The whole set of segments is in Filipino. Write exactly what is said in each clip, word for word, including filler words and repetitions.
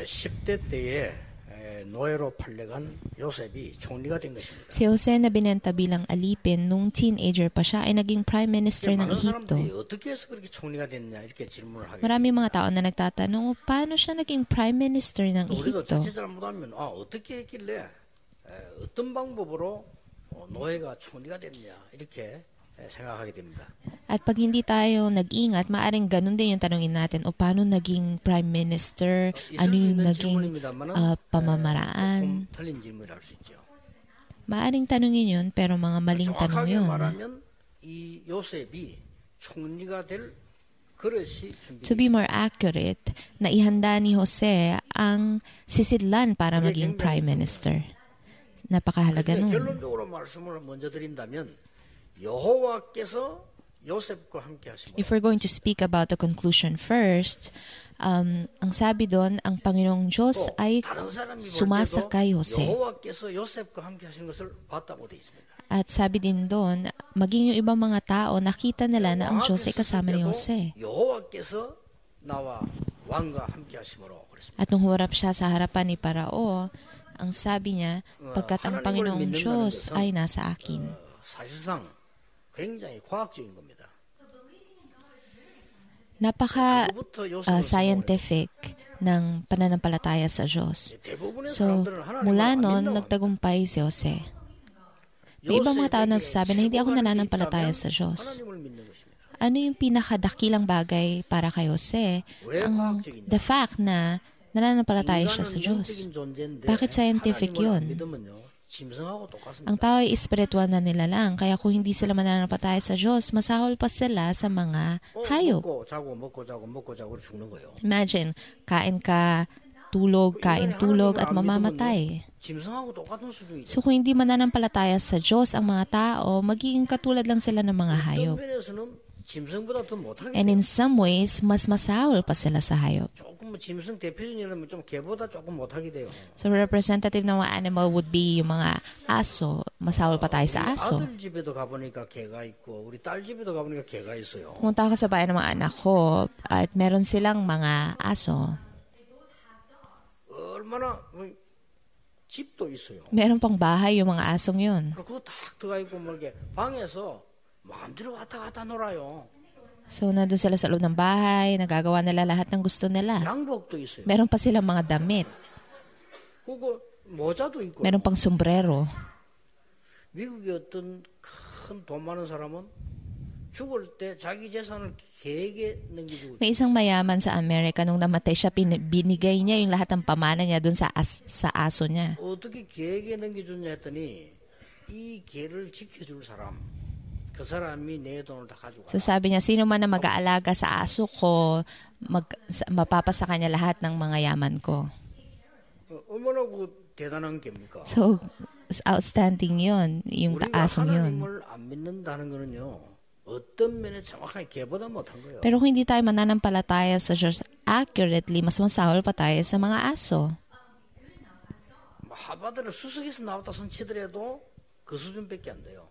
십 대 때에 노예로 팔려간 요셉이 총리가 된 것입니다. Si Jose na binenta bilang alipin nung teenager pa siya ay naging prime minister ng 많은 Ehipto. 사람들이 어떻게 해서 그렇게 총리가 됐냐 이렇게 질문을 하게 Maraming mga tao na nagtatanong, "O, paano siya naging prime minister ng 됩니다. 우리도 Ehipto?" 자칫 잘못하면 아 어떻게 했길래 에, 어떤 방법으로 어, 노예가 총리가 됐냐 이렇게 에, 생각하게 됩니다. At pag hindi tayo nag-ingat, maaring ganun din yung tanongin natin, o paano naging prime minister, 있을 ano 수 yung 있는 naging 질문입니다만은 uh, 조금 pamamaraan. 틀린 질문이라 할 수 있죠. Maaring tanongin yun, pero mga maling tanong 정확하게 yun. 말하면 이 요셉이 총리가 될 그릇이 To be 준비되어 more accurate, naihanda ni Jose ang sisidlan para maging prime minister. Napakahalaga 있습니다. nun. 결론적으로 말씀을 먼저 드린다면 여호와께서 요셉과 함께 하심으로 If we're going to speak about the conclusion first, um, ang sabi doon, ang Panginoong Diyos ay 다른 사람이 볼 sumasa kay 때도 Jose. 여호와께서 요셉과 함께 하신 것을 봤다고 되어 있습니다. At sabi din doon, maging yung ibang mga tao, nakita nila na ang Diyos ay kasama ni Jose. 여호와께서 나와 왕과 함께 하심으로 그랬습니다. At nung humarap siya sa harapan ni Parao, ang sabi niya, pagkat ang Panginoong Diyos ay nasa akin. 사실상 굉장히 과학적인 겁니다. Napaka 그부터 요셉은 uh, scientific ng pananampalataya sa Diyos. 대부분의 So, 사람들은 하나님을 mula 안 noon, 믿는다고 합니다. nagtagumpay si Jose. May ibang mga tao nagsasabi na hindi ako nananampalataya sa Diyos. 하나님을 믿는 것입니다. Ano yung pinakadakilang bagay para kay Jose? 왜 Ang, 과학적이냐? the fact na nananampalataya siya sa 인간은 Diyos. 영적인 존재인데 Bakit scientific 하나님을 안 yun? 믿으면요, 짐승하고 똑같습니다. Ang tao ay espiritual na nila lang, kaya kung hindi sila mananampalataya sa Diyos, masahol pa sila sa mga 어, hayop. 먹고 자고 먹고 자고 먹고 자고 죽는 거예요. Imagine, kain ka, tulog, kain, tulog, at mamamatay. 짐승하고 똑같은 수준이죠. So kung hindi mananampalataya sa Diyos ang mga tao, magiging katulad lang sila ng mga 어떤 hayop. 면에서는 짐승보다 더 못하게 And in some ways, mas masahol pa sila sa hayop. 조금 뭐 짐승 대표적이라면 좀 개보다 조금 못하게 돼요. So representative ng mga animal would be yung mga aso. Masahol pa tayo sa aso. 아들 집에도 가보니까 개가 있고 우리 딸 집에도 가보니까 개가 있어요. Pumunta ako sa bayan ng mga anak ko at meron silang mga aso. 얼마나 뭐, 집도 있어요. Meron pang bahay yung mga asong yun. 그거 딱 들어가 있고 뭐 이렇게 방에서 마음대로 왔다 갔다 놀아요. So nandun sila sa loob ng bahay, nagagawa nila lahat ng gusto nila. 양복도 있어요. Meron pa silang mga damit. 그거 모자도 있고. Meron pang sombrero. 미국의 어떤 큰 돈 많은 사람은 죽을 때 자기 재산을 개에게 넘기고 May isang mayaman sa Amerika, nung namatay siya, pin- binigay niya yung lahat ng pamana niya dun sa, as- sa aso niya. 어떻게 개에게 넘겨줬냐 했더니 이 개를 지켜줄 사람 그 사람이 내 돈을 다 가지고 So 가. sabi niya, sino man na mag-aalaga sa aso ko, mag, sa- mapapasa kanya lahat ng mga yaman ko. 어, 얼마나 그 대단한 개입니까? So, outstanding yun, yung 우리가 asong yun. 하나님을 안 믿는다는 거는요 어떤 면에 정확하게 개보다 못한 거예요. Pero kung hindi tayo mananampalataya sa Diyos accurately, mas masahol pa tayo sa mga aso. 뭐 하버드를 수석에서 나왔다 손 치더라도 그 수준밖에 안 돼요.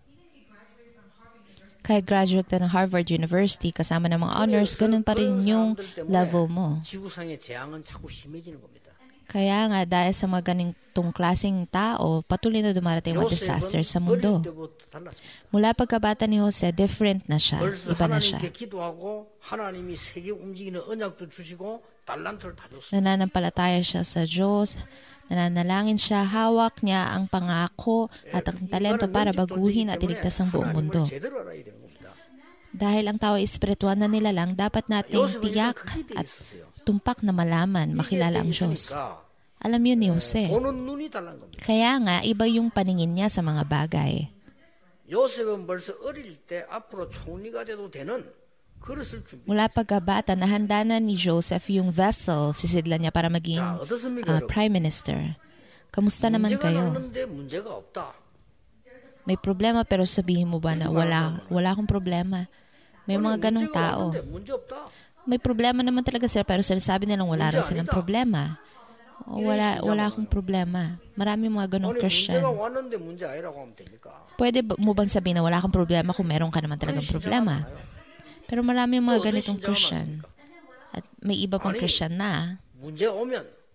Kahit graduate ka ng Harvard University, kasama ng mga honors, ganun pa rin yung level mo. 지구상의 재앙은 자꾸 심해지는 겁니다. Kaya nga, dahil sa mga ganitong klaseng tao, patuloy na dumarating mga disaster sa mundo. 어릴 때부터 달랐습니다. Mula pagkabata ni Jose, different na siya. 벌써 Iba na siya. 하나님께 기도하고 하나님이 세계 움직이는 언약도 주시고 달란트를 다 줬어요. Nananampalataya siya sa Diyos, nananalangin siya, hawak niya ang pangako at ang talento para baguhin at iligtas ang buong mundo. 하나님을 제대로 알아야 되는 겁니다. Dahil ang tao ay espiritual na nilalang, dapat nating 요셉은 tiyak 그게 돼 at 있었어요. tumpak na malaman, makilala ang Diyos. Alam yun ni Jose. 보는 눈이 달란 겁니다. Kaya nga, iba yung paningin niya sa mga bagay. 요셉은 벌써 어릴 때 앞으로 총리가 돼도 되는 그릇을 준비. Mula pagkabata, nahanda na ni Joseph yung vessel, sisidlan niya para maging 자, 어떻습니까, uh, 여러분? prime minister. Kamusta naman 문제가 kayo? 났는데 문제가 없다. May problema pero sabihin mo ba na wala, wala akong problema? May mga ganong 문제가 tao. 왔는데 문제 없다. May problema naman talaga sila pero sinasabi nilang wala rin silang problema. O, wala, wala akong problema. Marami mga ganong 아니 Christian. 문제가 왔는데 문제 아니라고 하면 됩니까? Pwede ba- mo bang sabihin na wala kang problema kung meron ka naman talagang problema? Pero marami mga ganitong Christian. At may iba pang 아니, Christian na. 문제가 오면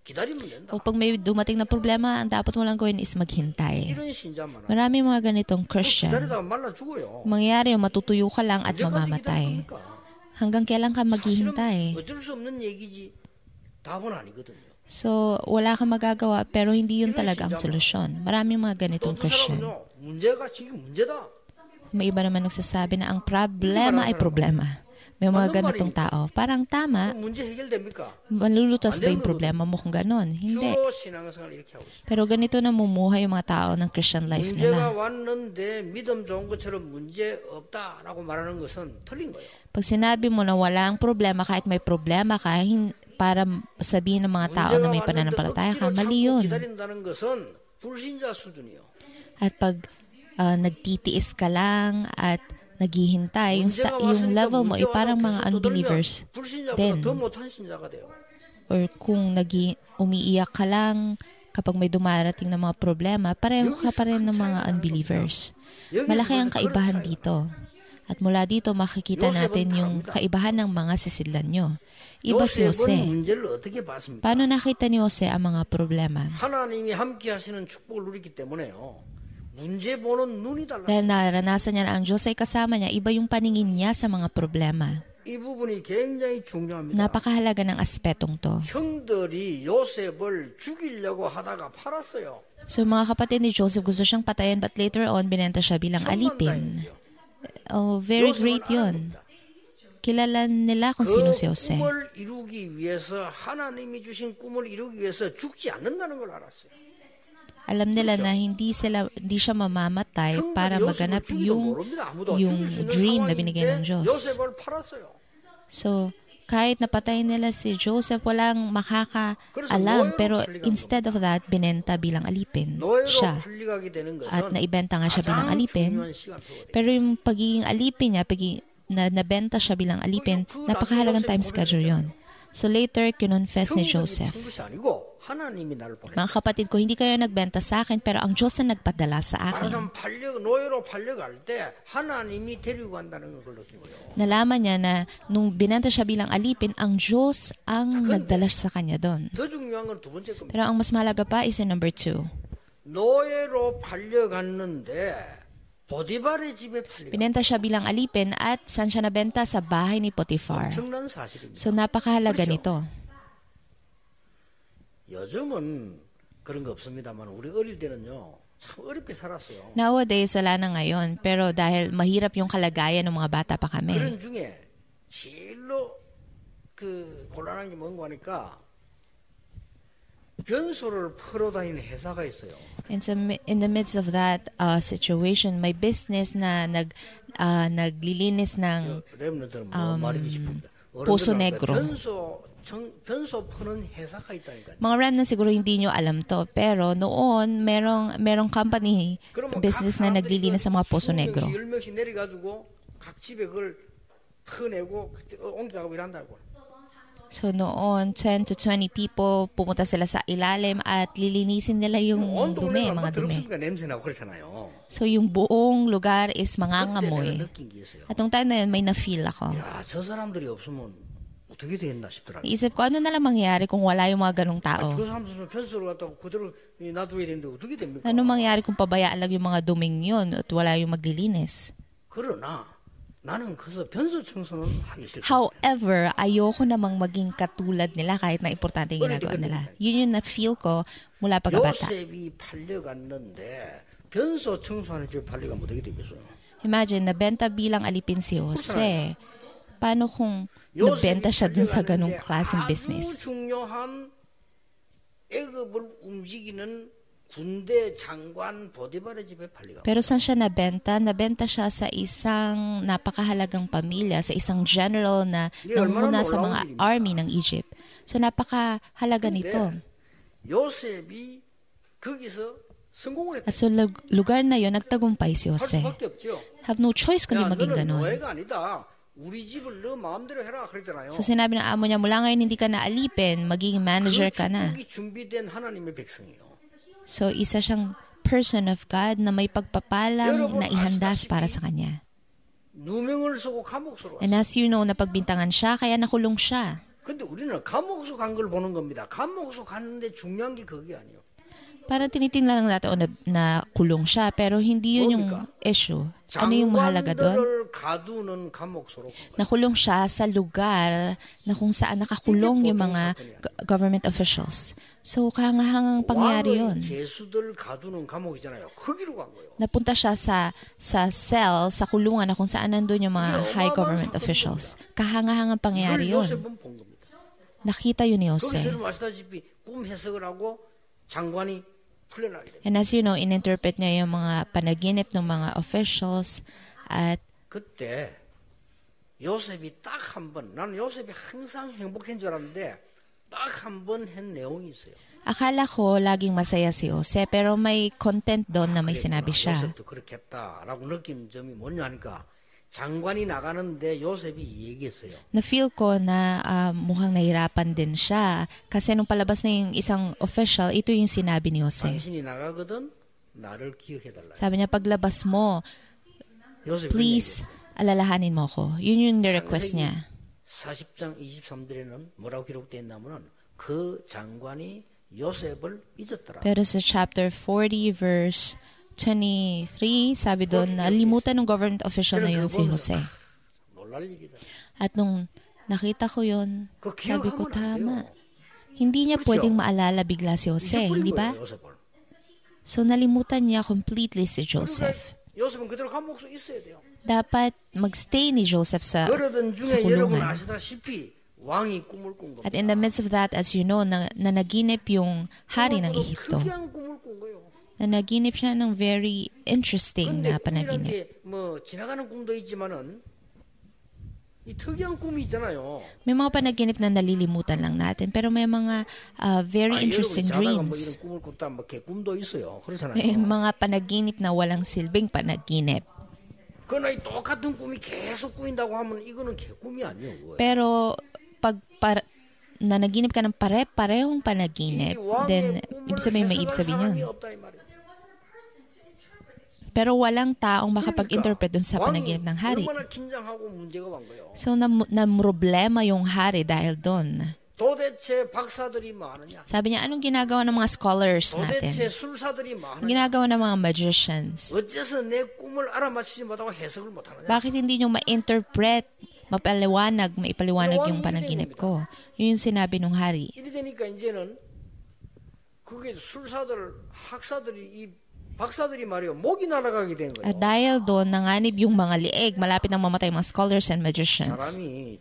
기다리면 된다. O pag may dumating na problema, ang dapat mo lang gawin is maghintay. 이런 신자 많아. Marami mga ganitong Christian. 기다리다가 말라 죽어요. Mangyayari yung matutuyo ka lang at 언제까지 mamamatay. 기다릴 겁니까? Hanggang kailan ka 사실은 maghihintay? 어쩔 수 없는 얘기지 답은 아니거든요. So, wala kang magagawa pero hindi yun talaga ang solusyon. Maraming mga ganitong 또 두 Christian. 사람은요, 문제가 지금 문제다. May iba naman nagsasabi na ang problema ay problema. May mga ganitong tao. Parang tama, 그럼 문제 해결됩니까? malulutas ba yung problema mo kung ganon? Hindi. 주로 신앙생활 이렇게 하고 있어요. Pero ganito namumuhay yung mga tao ng Christian life 문제가 nila. 왔는데 믿음 좋은 것처럼 문제 없다라고 말하는 것은 틀린 거예요. Pag sinabi mo na walang problema kahit may problema ka, hin- para sabihin ng mga tao na may pananampalataya ka, mali yun. 기다린다는 것은 불신자 수준이요. At pag ah, nagtitiis ka lang at naghihintay, yung, sta- yung level mo ay parang mga unbelievers 불신자보다 din. 더 못한 신자가 돼요. Or kung nagi, umiiyak ka lang kapag may dumarating na mga problema, pareho ka pa rin ng mga unbelievers. Malaki ang kaibahan dito. At mula dito makikita natin yung kaibahan ng mga sisidlan nyo. Iba si 요셉은 Jose. 문제를 어떻게 봤습니까? Paano nakita ni Jose ang mga problema? 하나님이 함께 하시는 축복을 누리기 때문에요. 문제 보는 눈이 달라요. Dahil naranasan niya na ang Diyos ay kasama niya, iba yung paningin niya sa mga problema. 이 부분이 굉장히 중요합니다. Napakahalaga ng aspetong to. 형들이 요셉을 죽이려고 하다가 팔았어요. So mga kapatid ni Joseph gusto siyang patayin but later on binenta siya bilang alipin. Oh, very great yun. Kilala nila kung sino si Jose. 꿈을 이루기 위해서 하나님이 주신 꿈을 이루기 위해서 죽지 않는다는 걸 알았어요. Alam nila na hindi sila hindi siya mamamatay para maganap yung yung dream na binigay ng Diyos. 요셉을 팔았어요. So, kahit napatay nila si Joseph, walang makakaalam. Pero instead of that, binenta bilang alipin siya. 노예로 팔려가게 되는 At 것은 naibenta nga siya bilang 가장 alipin. 중요한 시간표거든요. Pero yung pagiging alipin niya, pagiging, na nabenta siya bilang alipin, napakahalagang time schedule yon. So later, kinonfess ni Joseph. 한 것이 아니고 하나님이 나를 보냈다. Mga kapatid ko, hindi kayo nagbenta sa akin, pero ang Diyos na nagpadala sa akin. 말하자면 팔려 노예로 팔려갈 때 하나님이 데리고 간다는 걸 느낀 거예요. Nalaman niya na nung binenta siya bilang alipin, ang Diyos ang nagdala sa kanya doon. 더 중요한 건 두 번째 겁니다. Pero ang mas mahalaga pa is yung number two. 노예로 팔려갔는데 보디발의 집에 팔려갔다. Binenta siya bilang alipin at saan siya nabenta? Sa bahay ni Potiphar. 엄청난 사실입니다. So napakahalaga 그렇죠? nito. 요즘은 그런 거 없습니다만 우리 어릴 때는요 참 어렵게 살았어요. Nowadays, wala na ngayon. Pero dahil mahirap yung kalagayan ng mga bata pa kami. 그런 중에 제일로 그 곤란한 게 뭔가 하니까 변소를 풀어 다니는 회사가 있어요. And so, in the midst of that uh, situation, may business na nag uh, naglilinis ng 렘넌트는 뭐 um, 말이지 싶습니다. Poso Negro. 변소 정, 변소 푸는 회사가 있다니까요. Mga Ram na siguro hindi nyo alam to, pero noon merong merong company business na naglilinis sa mga Poso Negro. 열 명씩 내려가지고 각 집에 그걸 퍼내고 옮겨가고 일한다고. So noon, ten to twenty people pumunta sila sa ilalim at lilinisin nila yung 온 dumi, 동네가 막 mga dumi. 더럽습니까? 냄새나고 그렇잖아요. So yung buong lugar is 그때 내가 mangangamoy. 느낀 게 있어요. At nung time na yun, may na-feel ako. 야, 저 사람들이 없으면 어떻게 되겠나 싶더라고요. Iisip ko, ano na lang mangyayari kung wala yung mga ganong 아, tao? 저 사람들은 변소를 갖다가 그대로 놔둬야 되는데 어떻게 됩니까? Ano mangyayari kung pabayaan lang yung mga duming yun at wala yung maglilinis? 그러나 나는 그래서 변소 청소는 하기 싫다. However, ayoko namang maging katulad nila kahit na importante yung ginagawa nila. Yun yung na-feel ko mula pagkabata. 요셉이 팔려갔는데 변소 청소하는 집에 팔려가면 어떻게 되겠어요? Imagine, nabenta bilang alipin si Jose. Paano kung nabenta siya dun sa ganong klaseng 아주 business? 중요한 애굽을 움직이는 군대 장관 보디발의 집에 팔려가. Pero saan siya nabenta? Nabenta siya sa isang napakahalagang pamilya, sa isang general na nanguna sa mga army ng Egypt. So napakahalaga nito. 요셉이 거기서 성공을 했다. At so lug- lugar na yon nagtagumpay si 할 Jose. 수밖에 없죠. Have no choice kundi 야, maging 너는 ganon. 노예가 아니다. 우리 집을 너 마음대로 해라 그랬잖아요. So sinabi ng amo niya, mula ngayon hindi ka na alipin, magiging manager 그 ka na. 축복이 준비된 하나님의 백성이요. So isa siyang person of God na may pagpapalang na ihandas para sa kanya. 누명을 쓰고 감옥 속으로 And 왔어요. as you know, napagbintangan siya, kaya nakulong siya. 근데 우리는 감옥에서 간 걸 보는 겁니다. 감옥에서 갔는데 중요한 게 그게 아니에요. Parang tinitingnan lang natin o na, na kulong siya, pero hindi yun yung issue. Ano yung mahalaga doon? 장관들을 가두는 감옥소로. Nakulong siya sa lugar na kung saan nakakulong yung mga go- government officials. So, kahangahangang pangyari yun. 왕의 제수들 가두는 감옥이잖아요. 거기로 간 거예요. Napunta siya sa sa cell, sa kulungan na kung saan nandun yung mga high government officials. Kahangahangang 이걸 pangyari yun. 요셉은 본 겁니다. Nakita yun ni 거기서 Jose. 여러분 아시다시피 꿈 해석을 하고 장관이 풀려나게 됩니다. And as you know, ininterpret niya yung mga panaginip ng mga officials at 그때 요셉이 딱 한 번, 나는 요셉이 항상 행복한 줄 알았는데 딱 한 번 한 내용이 있어요. akala ko laging masaya si Jose, pero may content doon na may sinabi siya. 요셉도 그렇겠다라고 느낀 점이 뭐냐 하니까 장관이 나가는데 요셉이 얘기했어요. Na-feel ko na ah, mukhang nahirapan din siya kasi nung palabas na yung isang official, ito yung sinabi ni Jose. 당신이 나가거든 나를 기억해달라. Sabi niya, paglabas mo, 요셉이 please, alalahanin mo ko. Yun yung request niya. 사십 장 이십삼 절에는 뭐라고 기록되어 있냐면은 그 장관이 요셉을 잊었더라. Pero sa chapter forty, verse twenty-three, sabi doon, nalimutan ng government official na yun si Jose. 놀랄 일이다. At nung nakita ko yun, 그 sabi ko, 기억하면 안 tama. 돼요. Hindi niya 그렇죠? pwedeng maalala bigla si Jose, 잊어버린 hindi ba? 거예요, 요셉을. So nalimutan niya completely si Joseph. 그러니까 요셉은 그대로 감옥에 있어야 돼요. Dapat magstay ni Joseph sa, 그러던 sa 중에 여러분 kulungan. 아시다시피 왕이 꿈을 꾼 겁니다. At in the midst of that, as you know, na, na naginip yung hari ng 꿈을 Ehipto. 특이한 꿈을 꾼 거예요. Na naginip siya ng very interesting 근데 na 꿈이라는 panaginip. 게뭐 지나가는 꿈도 있지만은 이 특이한 꿈이 있잖아요. May mga panaginip na nalilimutan lang natin, pero may mga ah, very 아, interesting 여러분 자다가 뭐 dreams. 이런 꿈을 꿨다 뭐 개꿈도 있어요. 그렇잖아요. May mga panaginip na walang silbing panaginip. 그러나 이 똑같은 꿈이 계속 꾸인다고 하면 이거는 개꿈이 아니에요. Pero pag para, nanaginip ka ng pare-parehong panaginip, 이 then 왕의 꿈을 ibig sabihin may ibig 해석할 sabihin 사람이 yun. 없다 이 말이에요. Pero walang taong makapag-interpret dun sa 왕이 panaginip ng hari. 얼마나 긴장하고 문제가 온 거예요. So, na, na problema yung hari dahil doon. 도대체 박사들이 많으냐? Sabi niya, anong ginagawa ng mga scholars natin? 도대체 술사들이 Ang 많으냐? ginagawa ng mga magicians? 어째서 내 꿈을 알아맞히지 못하고 해석을 못하느냐? Bakit hindi nyo ma-interpret, mapaliwanag, maipaliwanag yung panaginip ko? Yun yung sinabi ng hari. 이리 되니까 이제는 그게 술사들, 학사들이 이 박사들이 말이요 목이 날아가게 된 거예요. At dahil doon, nanganib yung mga lieg, malapit nang mamatay yung mga scholars and magicians. 사람이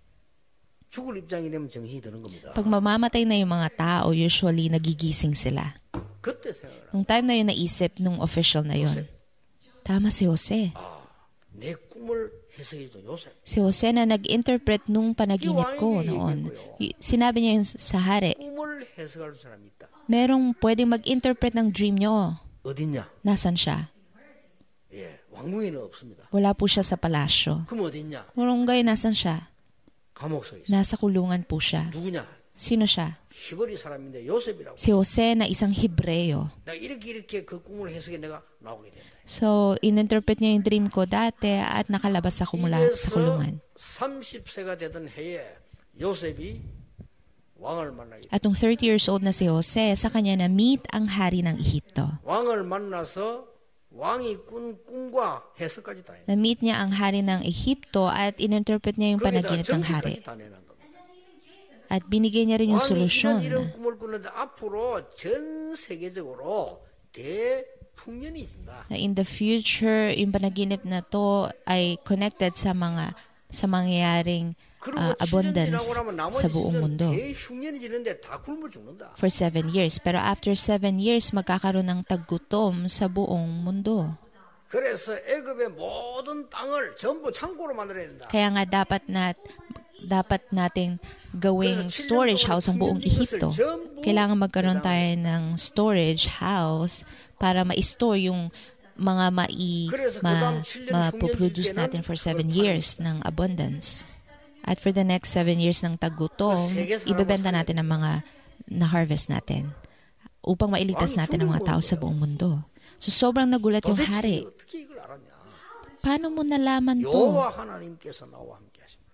죽을 입장이 되면 정신이 드는 겁니다. Pag mamamatay na yung mga tao, usually nagigising sila. 그때 생각을 Nung time na yun, naisip nung official na yun. Tama si Jose. 아, 내 꿈을 해석해줘 요셉. Si Jose na nag-interpret nung panaginip ko noon. Y- Sinabi niya yun sa hari, 꿈을 해석할 사람이 있다. merong pwedeng mag-interpret ng dream nyo. 어딨냐? Nasaan siya? 예, 왕궁에는 없습니다. Wala po siya sa palasyo. 그럼 어딨냐? Kurunggay, nasan siya? 감옥소에 있어. Nasa kulungan po siya. 누구냐? Sino siya? 히브리 사람인데 요셉이라고. Si Jose na isang Hebreo. 내가 이렇게 이렇게 그 꿈을 해석해 내가 나오게 된다. So, ininterpret niya yung dream ko dati at nakalabas ako mula sa 이래서 kulungan. 삼십 세가 되던 해에 요셉이 왕을 만나게 돼. At nung thirty years old na si Jose, sa kanya na-meet ang hari ng Ehipto. 왕을 만나서 왕이 꾼 꿈과 해석까지 다 해. Na-meet niya ang hari ng Ehipto at ininterpret niya yung 거기다 panaginip ng hari. 정치까지 다 내는 겁니다. At binigay niya rin yung 왕이 이런 solusyon. 이런 꿈을 꾸는데 앞으로 전 세계적으로 대풍년이 있습니다. Na in the future, yung panaginip na to ay connected sa mga sa mangyayaring 그리고 uh, 칠 년 abundance 지나고 나면 나머지 sa buong 칠 년 mundo 대흉년이 지는데 다 굶어 죽는다. for seven years. Pero after seven years, magkakaroon ng taggutom sa buong mundo. 그래서 애굽의 모든 땅을 전부 창고로 만들어야 된다. Kaya nga dapat na dapat nating gawing storage house ang buong Ehipto. Kailangan magkaroon tayo ng storage house para ma-store yung mga mai ma, ma-produce natin for seven years ng abundance. At for the next seven years ng taggutom, ibebenta natin ang mga na-harvest natin upang mailigtas natin ang mga tao sa buong mundo. So sobrang nagulat yung 도대체 hari. 어떻게 이걸 알았냐? Paano mo nalaman to? 여호와 하나님께서 나와 함께 하십니다.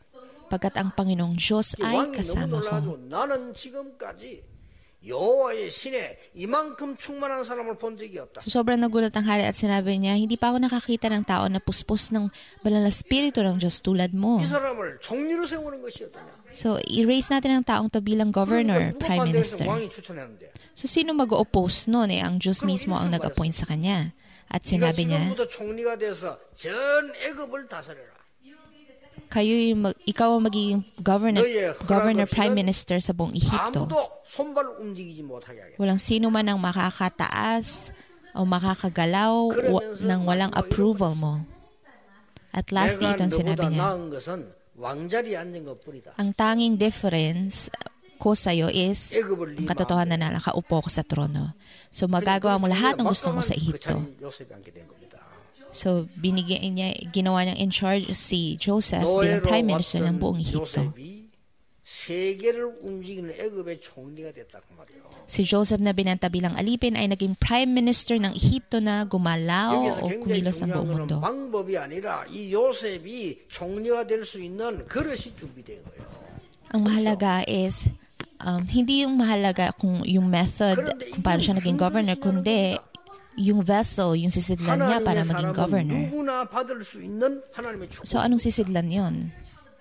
pagkat ang Panginoong Diyos 이 ay 왕이 너무 kasama ko. 놀라가지고 나는 지금까지 여호와의 신에 이만큼 충만한 사람을 본 적이 없다. So, sobrang nagulat ang hari at sinabi niya, hindi pa ako nakakita ng tao na puspos ng banal na spirito ng Diyos tulad mo. 이 사람을 총리로 세우는 것이 어떠냐? So, i-raise natin ang taong to bilang governor, 그러니까 prime 누가 minister. 왕이 추천했는데. So, sino mag-oppose nun? Eh, ang Diyos 그럼 mismo ang 이렇게 nag-appoint sa kanya. At 네가 sinabi niya, 지금부터 총리가 돼서 전 애굽을 다스려라. kayo yung mag, ikaw ang magiging governor, 너의 허락 governor, prime 없이는 minister sa buong Ehipto. 아무도 손발 움직이지 못하게 하겠다. Walang sino man ang makakataas o makakagalaw wa, ng walang approval mo. At lastly, ito 내가 ang sinabi 너보다 niya. 나은 것은 왕자리에 앉은 것뿐이다. Ang tanging difference ko sa'yo is 애굽을 ang 네 katotohanan na nakaupo ko sa trono. So magagawa mo lahat ng gusto mo sa Ehipto. 요셉이 앉게 된 겁니다. So binigyan niya, ginawa niyang in charge si Joseph bilang 노예로 prime minister ng 왔던 buong Ehipto. 요셉이 세계를 움직이는 애굽의 총리가 됐다 그 말이에요. Si Joseph na binanta bilang alipin ay naging prime minister ng Ehipto na gumalaw 여기서 o 굉장히 kumilos ng 중요한 buong 것은 mundo. 방법이 아니라 이 요셉이 총리가 될 수 있는 그릇이 준비된 거예요. Ang mahalaga is um, hindi yung mahalaga kung yung method kung paano siya naging governor, kundi yung vessel, yung sisidlan niya para 하나님의 maging 사람은 governor. 누구나 받을 수 있는 하나님의 축복. So anong sisidlan yon?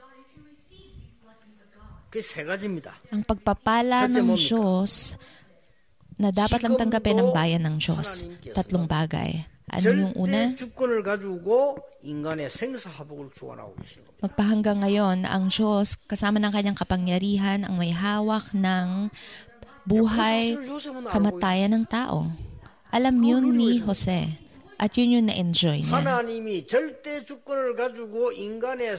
그 세 가지입니다. Ang pagpapala 첫째 ng 뭡니까? Diyos na dapat lang tanggapin ng bayan ng Diyos. Tatlong bagay. Ano yung una? 절대 주권을 가지고 인간의 생사화복을 주관하고 계신 겁니다. Magpahanggang ngayon, ang Diyos, kasama ng kanyang kapangyarihan, ang may hawak ng buhay, kamatayan ng tao. Alam yun ni Jose. At yun yung na-enjoy niya. 하나님이 절대 주권을 가지고 인간의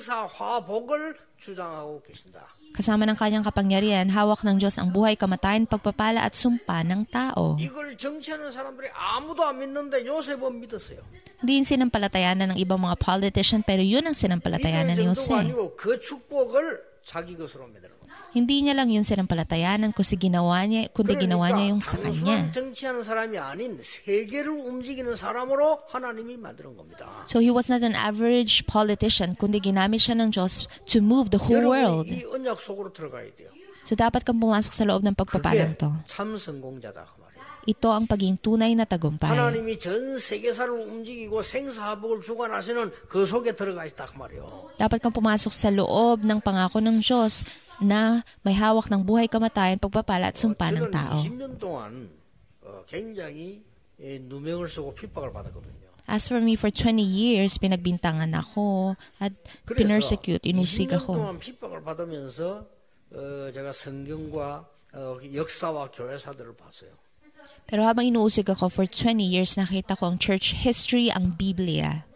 생사화복을 주장하고 계신다. Kasama ng kanyang kapangyarihan, hawak ng Diyos ang buhay, kamatayan, pagpapala at sumpa ng tao. 이걸 정치하는 사람들이 아무도 안 믿는데 요셉은 믿었어요. Hindi yung sinampalatayanan ng ibang mga politician, pero yun ang sinampalatayanan ni 믿을 정도가 Jose. 아니고 그 축복을 자기 것으로 만드는 겁니다. Hindi niya lang yun sinampalatayanan, kundi ginawa niya, kundi ginawa niya yung sa kanya. 단순한 정치하는 사람이 아닌 세계를 움직이는 사람으로 하나님이 만드는 겁니다. So he was not an average politician, kundi ginamit siya ng Diyos to move the whole world. 여러분이 이 언약 속으로 들어가야 돼요. So dapat kang pumasok sa loob ng pagpapalang 그게 to. 참 성공자다 그 말이에요. Ito ang pagiging tunay na tagumpay. 하나님이 전 세계사를 움직이고 생사화복을 주관하시는 그 속에 들어가 있다 그 말이에요. Dapat kang pumasok sa loob ng pangako ng Diyos na may hawak ng buhay, kamatayan, pagpapala at sumpa ng 저는 tao. 이십 년 동안 어, 굉장히 예, 누명을 쓰고 핍박을 받았거든요. As for me, for twenty years, pinagbintangan ako at pinersecute, inusig 이십 년 ako. 동안 핍박을 받으면서 어, 제가 성경과 어, 역사와 교회사들을 봤어요. Pero habang inuusig ako for twenty years, nakita ko ang church history, ang Biblia.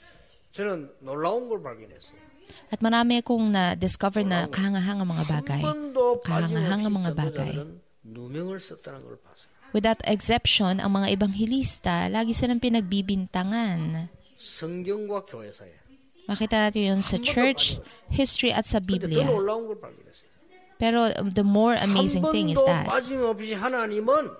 저는 놀라운 걸 발견했어요. At marami akong na-discover na kahanga-hanga mga bagay. 한 번도 Kahanga-hanga 빠짐없이 mga bagay. 전도자들은 누명을 썼다는 걸 봤어요. Without exception, ang mga ebanghelista, lagi silang pinagbibintangan. 성경과 교회사에. Makita natin yun sa church history at sa 근데 더 Biblia. 놀라운 걸 발견했어요. Pero um, the more 한 amazing thing is 번도 that 빠짐없이 하나님은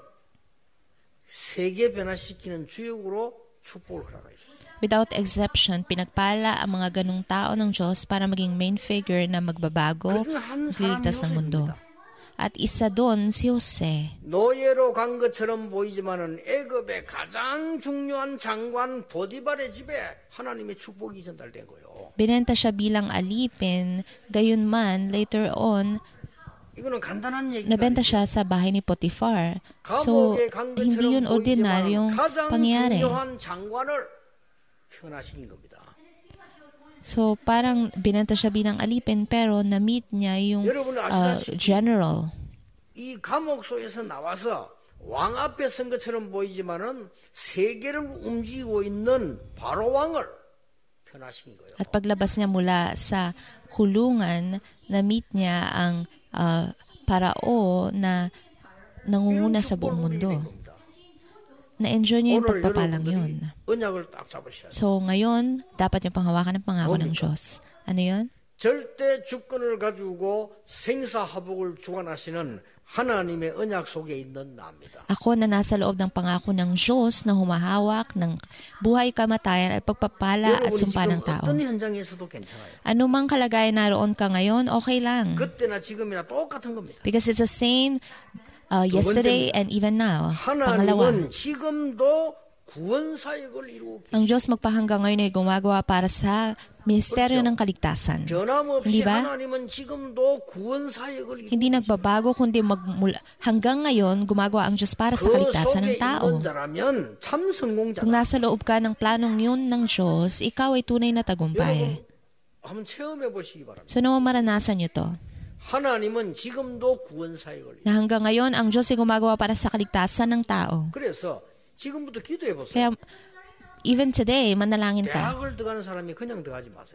세계 변화시키는 주역으로 축복을 허락하셨어요. without exception, pinagpala ang mga ganong tao ng Diyos para maging main figure na magbabago, 그중 한 사람이 magliligtas ng mundo. 요셉입니다. At isa doon si Jose. 노예로 간 것처럼 보이지만은 애굽의 가장 중요한 장관 보디발의 집에 하나님의 축복이 전달된 거예요. Binenta siya bilang alipin, gayunman later on, 이거는 간단한 얘기가 nabenta 아니에요. siya sa bahay ni Potiphar. So, 감옥에 간 hindi yun 것처럼 ordinaryong 보이지만 가장 pangyayari. 중요한 장관을 변화시킨 겁니다. So, parang binenta siya bilang alipin, pero na-meet niya yung 여러분 uh, 아시다시피 general. 이 감옥소에서 나와서 왕 앞에 선 것처럼 보이지만은 세계를 움직이고 있는 바로 왕을 변화시킨 거예요. At paglabas niya mula sa kulungan, na-meet niya ang uh, parao na nangunguna sa buong mundo. Na-enjoy niya yung 오늘 pagpapalang 여러분들이 yun. 언약을 딱 잡으셔야 돼요. So, ngayon, dapat yung panghawakan ng pangako ng 뭡니까? Diyos. Ano yun? 절대 주권을 가지고 생사화복을 주관하시는 하나님의 언약 속에 있는 나입니다. Ako na nasa loob ng pangako ng Diyos na humahawak ng buhay, kamatayan at pagpapala at 여러분이 sumpa 지금 ng tao. 어떤 현장에서도 괜찮아요. Anumang kalagayan naroon ka ngayon, okay lang. 그때나 지금이나 똑같은 겁니다. Because it's the same uh, yesterday and even now. Pangalawa, 하나님은 지금도 구원 사역을 이루고 ang Diyos magpahanggang ngayon ay gumagawa para sa ministeryo ng kaligtasan. 변함없이 Hindi ba? 하나님은 지금도 구원 사역을 이루고 Hindi nagbabago, kundi magmula, hanggang ngayon gumagawa ang Diyos para sa 그 kaligtasan ng 속에 tao. 있는 자라면 참 성공자다. Kung nasa loob ka ng planong yun ng Diyos, ikaw ay tunay na tagumpay. 여러분 한번 체험해 보시기 바랍니다. So nawa maranasan nyo to. 하나님은 지금도 구원 사역을 이루고 Na hanggang ngayon, ang Diyos ay gumagawa para sa kaligtasan ng tao. 그래서 지금부터 기도해 보세요. Kaya, even today, manalangin ka. 대학을 들어가는 사람이 그냥 들어가지 마세요.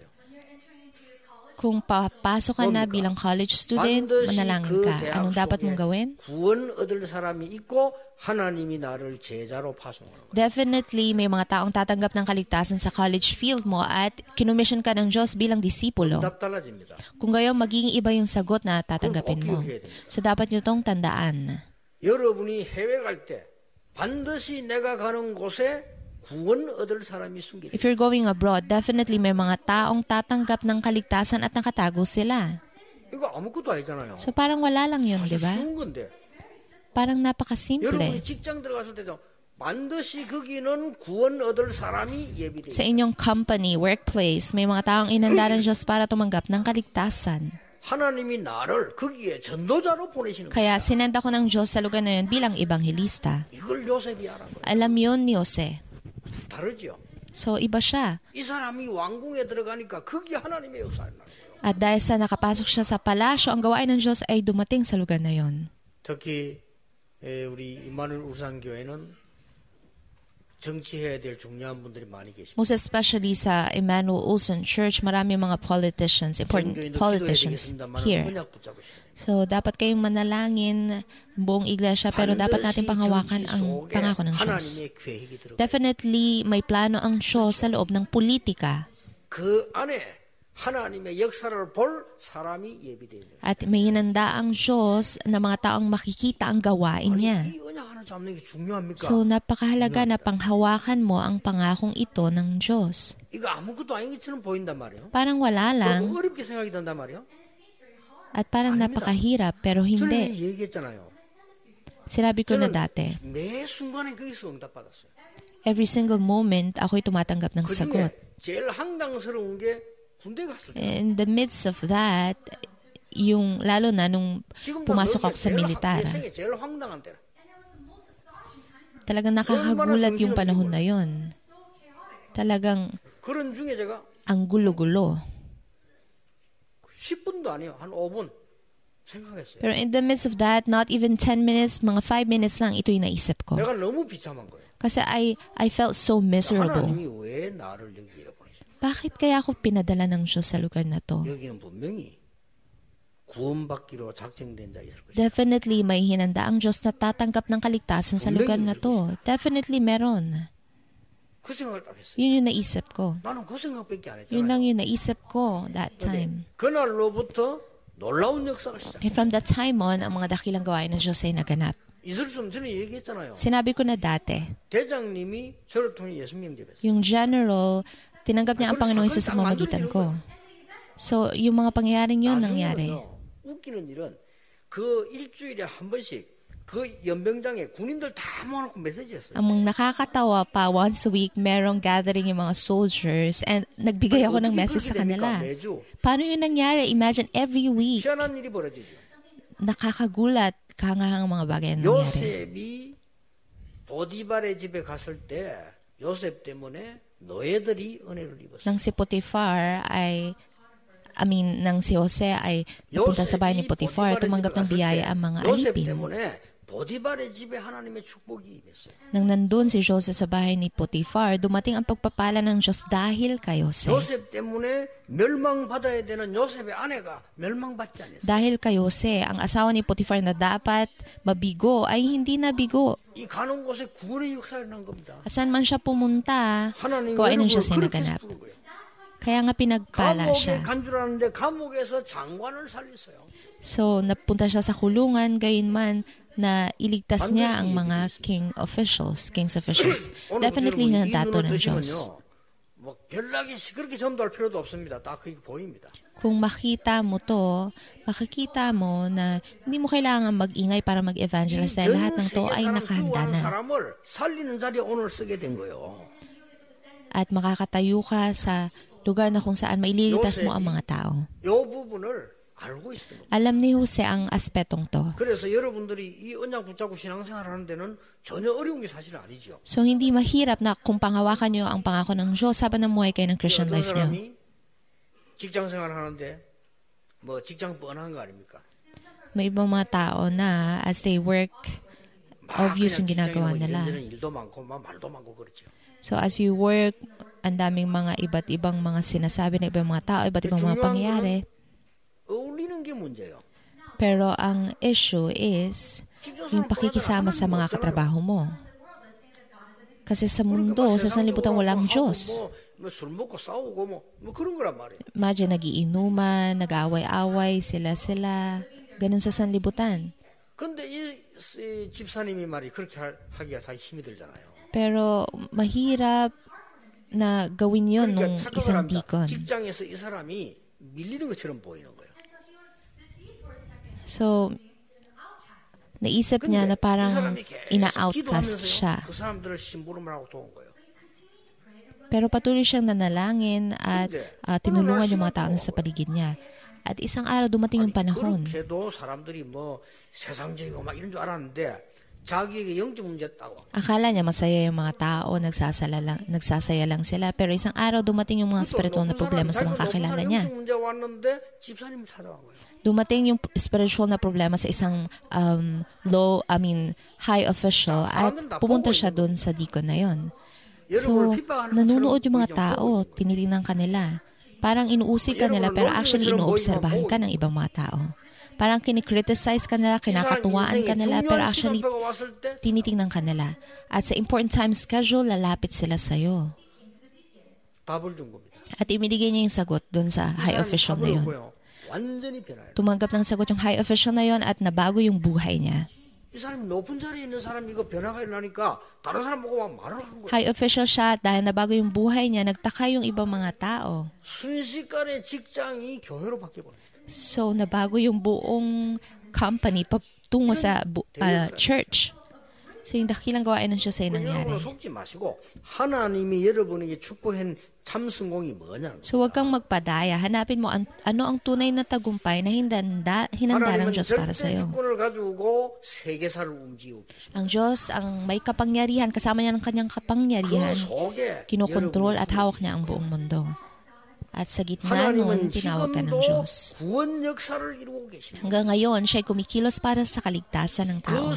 Kung papasok ka na bilang college student, 반드시 manalangin 그 ka. 대학 Anong dapat 속에 mong gawin? 구원 얻을 사람이 있고 하나님이 나를 제자로 파송하는 거예요. Definitely, may mga taong tatanggap ng kaligtasan sa college field mo at kinumission ka ng Diyos bilang disipulo. 답 달라집니다. Kung gayon, magiging iba yung sagot na tatanggapin mo. So, dapat nyo tong tandaan. 여러분이 해외 갈 때 반드시 내가 가는 곳에 구원 얻을 사람이 숨겨져. If you're going abroad, definitely may mga taong tatanggap ng kaligtasan at nakatago sila. 이거 아무것도 아니잖아요. So, parang wala lang yun, di 사실 ba? 쉬운 건데. Parang 여러분이 napakasimple. 직장 들어갔을 때도 반드시 거기는 구원 얻을 사람이 예비돼. Sa inyong company, workplace, may mga taong inanda ng Diyos para tumanggap ng kaligtasan. 하나님이 나를 거기에 전도자로 보내시는 Kaya 거예요. sinenda ko ng Diyos sa lugar na yun bilang ebanghelista. 이걸 요셉이 알아요. Alam yun ni Jose. 다르죠. So, iba siya. 이 사람이 왕궁에 들어가니까 거기 하나님의 역사를 나는 거예요. At dahil sa nakapasok siya sa palasyo, ang gawain ng Diyos ay dumating sa lugar na yun. 특히 에, 우리 임마누엘 울산교회는 정치해야 될 중요한 분들이 많이 계십니다. Most especially sa Emmanuel Olson Church, marami mga politicians, important 전교인도 기도해야 politicians 되겠습니다만 here. 언약 붙잡으시면 돼요. So, dapat kayong manalangin buong iglesia, pero dapat natin panghawakan ang pangako ng Diyos. 하나님의 계획이 들어가. Definitely, may plano ang Diyos sa loob ng politika. 그 안에 하나님의 역사를 볼 사람이 예비되어 있는. At may hinanda ang Diyos na mga taong makikita ang gawain niya. 이 언약 하나 잡는 게 중요합니까? So, napakahalaga na panghawakan mo ang pangakong ito ng Diyos. 이거 아무것도 아닌 것처럼 보인단 말이에요. Parang wala lang 너무 어렵게 생각이 든단 말이에요. at parang napakahirap, pero 저는 hindi. 얘기했잖아요. Sinabi ko na 저는 dati, 매 순간에 거기서 응답받았어요. every single moment, ako'y tumatanggap ng 그 sagot. 중에 제일 황당스러운 게 군대 갔을 때. In the midst of that, yung lalo na nung pumasok ako sa militar, 내 생에 제일 황당한 때라. talagang nakakagulat yung panahon na yon. Talagang 그런 중에 제가 ang gulo-gulo. 십 분도 아니에요. 한 오 분 생각했어요. Pero in the midst of that, not even ten minutes, mga five minutes lang, ito'y naisip ko. 내가 너무 비참한 거예요. Kasi I, I felt so miserable. 하나님이 왜 나를 여기로 보내셨어요? Bakit kaya ako pinadala ng Diyos sa lugar na to? 여기는 분명히 구원받기로 작정된 자 있을 것이다. Definitely may hinanda ang Diyos na tatanggap ng kaligtasan sa lugar na to. Definitely meron. 그 생각을 딱 했어요. Yun yung naisip ko. 나는 그 생각밖에 안 Yun lang 했잖아요. yung naisip ko that time. 그날로부터 놀라운 역사가 시작. And from that time on, ang mga dakilang gawain ng Diyos ay naganap. 있을 수 없는 전에 얘기했잖아요. Sinabi ko na dati, 대장님이 저를 통해 예수 영접했어요. yung general, tinanggap niya ang Panginoong Isus sa pamamagitan ko. So, yung mga pangyayaring yun nangyari. 웃기는 일은 그 일주일에 한 번씩 그 연병장에 군인들 다 모아놓고 메시지했어요. Ang nakakatawa pa, once a week, merong gathering yung mga soldiers and nagbigay ako ng message sa kanila. 매주 Paano yun nangyari? Imagine every week. 희한한 일이 벌어지죠. Nakakagulat, kahangahang mga bagay na nangyari. 요셉이 보디발의 집에 갔을 때 요셉 때문에 노예들이 은혜를 입었어요. Nang si Potiphar ay, I mean, nang si Jose ay napunta sa bahay ni Potiphar, tumanggap ng biyaya ang mga 요셉 alipin. 때문에 보디발의 집에 하나님의 축복이 임했어요. Nang nandun si Jose sa bahay ni Potiphar, dumating ang pagpapala ng Diyos dahil kay Jose. 요셉 때문에 멸망받아야 되는 요셉의 아내가 멸망받지 않았어요. Dahil kay Jose, ang asawa ni Potiphar na dapat mabigo ay hindi nabigo. 이 가는 곳에 구원의 역사를 난 겁니다. At saan man siya pumunta, 하나님 gawain ng 여러분을 Diyos ay 그렇게 naganap. 부른 거예요. Kaya nga pinagpala 감옥에 siya. 간주라는데 감옥에서 장관을 살렸어요. So, napunta siya sa kulungan, gayunman na iligtas niya ang mga king officials, king's officials. Definitely nandato ng Diyos. 뭐 연락이 그렇게 전도할 필요도 없습니다. 딱 그게 보입니다. Kung makita mo to, makikita mo na hindi mo kailangan mag-ingay para mag-evangelize dahil lahat ng to ay nakahanda na. 사람을 살리는 자리에 오늘 쓰게 된 거예요. At makakatayo ka sa lugar na kung saan maililigtas mo ang mga tao. 이 부분을 알고 있습니다. Alam ni Jose ang aspetong to. 그래서 여러분들이 이 언약 붙잡고 신앙생활 하는 데는 전혀 어려운 게 사실 아니죠. So, hindi mahirap na kung panghawakan nyo ang pangako ng Diyos habang namuhay kayo ng Christian life nyo. 직장 생활 하는데 뭐 직장 뻔한 거 아닙니까? May ibang mga tao na as they work, obvious yung ginagawa nila. 일도 많고 말도 많고 그렇죠. So, as you work, ang daming mga iba't ibang mga sinasabi ng ibang mga tao, iba't ibang mga pangyayari. 어울리는 게 문제예요. Pero ang issue is yung pakikisama sa mga katrabaho mo. Kasi sa mundo, sa sanlibutan walang Diyos. 술 먹고 싸우고 뭐, 뭐 그런 거란 말이에요. Imagine, nag-iinuman, nag-away-away, sila-sila. Ganun sa sanlibutan. 근데 이, 이 집사님이 말이 그렇게 하, 하기가 자기 힘이 들잖아요. Pero mahirap na gawin yon 그러니까 nung isang 합니다. deacon. 직장에서 이 사람이 밀리는 것처럼 보이는 거예요. So, naisip niya na parang ina-outcast siya. 그 사람들을 심부름을 하고 도운 거예요. Pero patuloy siyang nanalangin at uh, tinulungan yung mga tao na sa paligid niya. At isang araw dumating yung panahon. 그렇게도 사람들이 뭐 세상적이고 막 이런 줄 알았는데 자기에게 영적 문제였다고. Akala niya masaya yung mga tao, nagsasala lang, nagsasaya lang sila. Pero isang araw dumating yung mga spiritual na problema sa mga kakilala niya. Dumating yung spiritual na problema sa isang um, low, I mean, high official at pumunta siya doon sa deacon na yon. So, nanunood yung mga tao, tinitingnan kanila. Parang inuusig ka nila pero actually inoobserbahan ka ng ibang mga tao. Parang kinikriticize ka nila, kinakatuwaan ka nila pero actually tinitingnan ka nila. At sa important time schedule, lalapit sila sa'yo. At ibinigay niya yung sagot doon sa high official na yun. Tumanggap ng sagot yung high official na yun at nabago yung buhay niya. High official siya dahil nabago yung buhay niya, nagtaka yung ibang mga tao. So, nabago yung buong company patungo sa bu- uh, church. So, yung dakilang gawain ng Diyos ay nangyari. So, huwag kang magpadaya. Hanapin mo an- ano ang tunay na tagumpay na hinanda, hinanda ng Diyos para sa iyo. Ang Diyos, ang may kapangyarihan, kasama niya ng kanyang kapangyarihan, kinokontrol at hawak niya ang buong mundo. At sa gitna nun, tinawag ka ng Diyos. Hanggang ngayon, siya'y kumikilos para sa kaligtasan ng tao.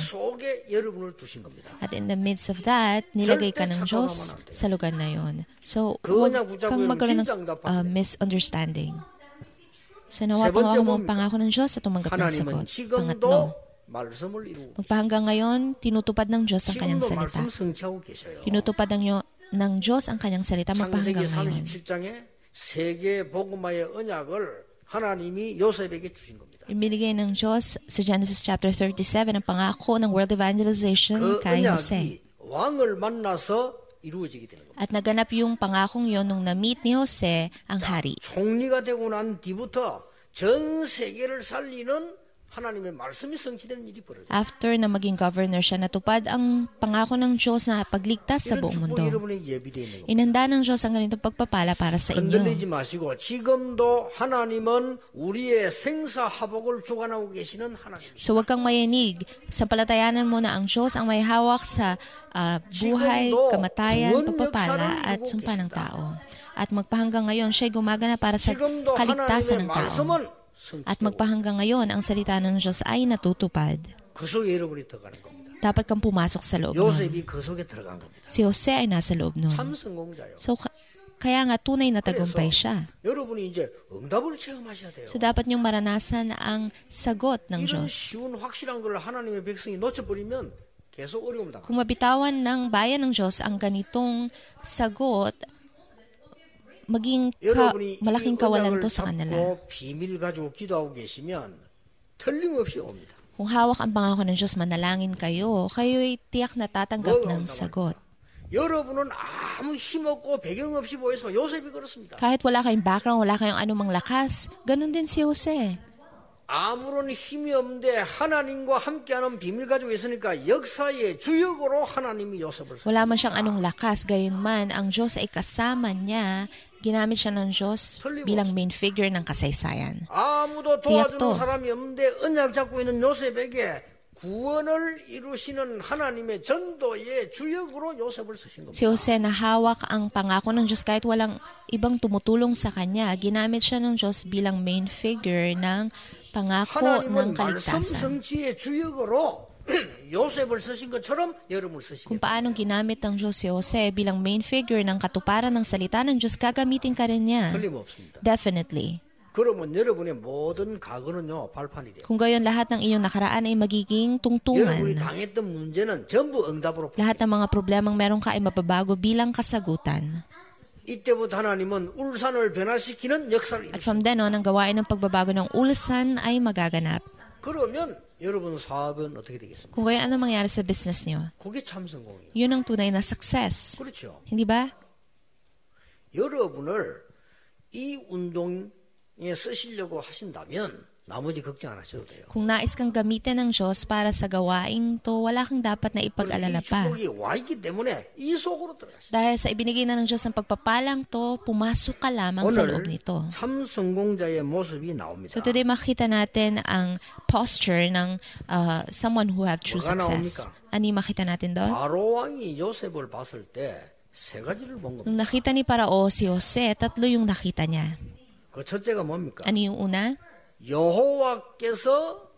At in the midst of that, nilagay ka ng Diyos sa lugar na yon. So, huwag kang magkaroon ng uh, misunderstanding. So, nawapangako mo ang pangako ng Diyos at tumanggap ng sagot. Pangatlo, magpahanggang ngayon, tinutupad ng Diyos ang kanyang salita. Tinutupad ng, ng Diyos ang kanyang salita magpahanggang ngayon. 세계 복음화의 언약을 하나님이 요셉에게 주신 겁니다. Ibinigay ng Diyos sa Genesis chapter thirty-seven ang pangako ng world evangelization 그 kay Jose. 왕을 만나서 이루어지게 되는 겁니다. At naganap yung pangakong yon nung na-meet ni Jose ang hari. 총리가 되고 난 뒤부터 전 세계를 살리는 하나님의 말씀이 성취되는 일이 벌어져요. After na maging governor siya, natupad ang pangako ng Diyos na pagligtas sa buong mundo. Inanda ng Diyos ang ganitong pagpapala para sa inyo. 흔들리지 마시고 지금도 하나님은 우리의 생사화복을 주관하고 계시는 하나님. So wag kang mayanig. Sampalatayanan mo na ang Diyos ang may hawak sa uh, buhay, kamatayan, pagpapala at sumpa ng tao. At magpahanggang ngayon, siya'y gumagana para sa kaligtasan ng tao. At magpahanggang ngayon, ang salita ng Diyos ay natutupad. Dapat kang pumasok sa loob nun. Si Jose ay nasa loob nun. So, kaya nga tunay na tagumpay siya. So, dapat niyong maranasan ang sagot ng Diyos. Kung mabitawan ng bayan ng Diyos ang ganitong sagot, maging ka, 여러분이 이 malaking kawalan 언약을 to sa kanila. 잡고 비밀 가지고 기도하고 계시면 틀림없이 옵니다. Kung hawak ang pangako ng Diyos, manalangin kayo, kayo'y tiyak na tatanggap ng sagot. 여러분은 아무 힘없고 배경 없이 보였지만 요셉이 그렇습니다. Kahit wala kayong background, wala kayong anumang lakas, ganun din si Jose. 아무런 힘이 없는데 하나님과 함께하는 비밀 가지고 있으니까 역사의 주역으로 하나님이 요셉을 Wala man siyang anong lakas, gayon man, ang Diyos ay kasama niya, ginamit siya ng Diyos bilang main figure ng kasaysayan. 아무도 Tiyak 도와주는 to. 사람이 없는데 언약 잡고 있는 요셉에게 구원을 이루시는 하나님의 전도의 주역으로 요셉을 쓰신 겁니다. Si Jose na hawak ang pangako ng Diyos kahit walang ibang tumutulong sa kanya, ginamit siya ng Diyos bilang main figure ng pangako ng 하나님은 말씀 kaligtasan. 성취의 주역으로 요셉을 쓰신 것처럼 여러분을 Kung 쓰시겠다. paano ginamit ng Diyos si Jose bilang main figure ng katuparan ng salita ng Diyos, gagamitin ka rin niya. 틀림없습니다. Definitely. 그러면 여러분의 모든 과거는요 발판이 돼요. Kung gayon, lahat ng iyong nakaraan ay magiging 여러분이 tungtungan. 당했던 문제는 전부 응답으로 Lahat ng mga problemang meron ka ay mababago bilang kasagutan. 이때부터 하나님은 울산을 변화시키는 역사를 At 이루십니다. from then on, ang gawain ng pagbabago ng ulsan ay magaganap. 그러면 여러분 사업은 어떻게 되겠습니까? Kung gayon, ano mangyari sa business niyo? 그게 참 성공이에요. Yun ang tunay na success. 그렇죠. Hindi ba? 여러분을 이 운동에 쓰시려고 하신다면 나머지 걱정 안 하셔도 돼요. Kung nais kang gamitin ng Diyos para sa gawaing to, wala kang dapat na 이 ipag-alala pa. 축복이 와 있기 때문에 이 속으로 들어가시죠. Dahil sa ibinigay na ng Diyos ang pagpapalang to, pumasok ka lamang sa loob 오늘 nito. 참 성공자의 모습이 나옵니다. So today makita natin ang posture ng uh, someone who have true 뭐가 success. 나옵니까? Ano yung makita natin doon? 바로 왕이 요셉을 봤을 때 세 가지를 본 겁니다. Nung nakita ni Parao si Jose, tatlo yung nakita niya. 그 첫째가 뭡니까? Ano yung una? 여호와께서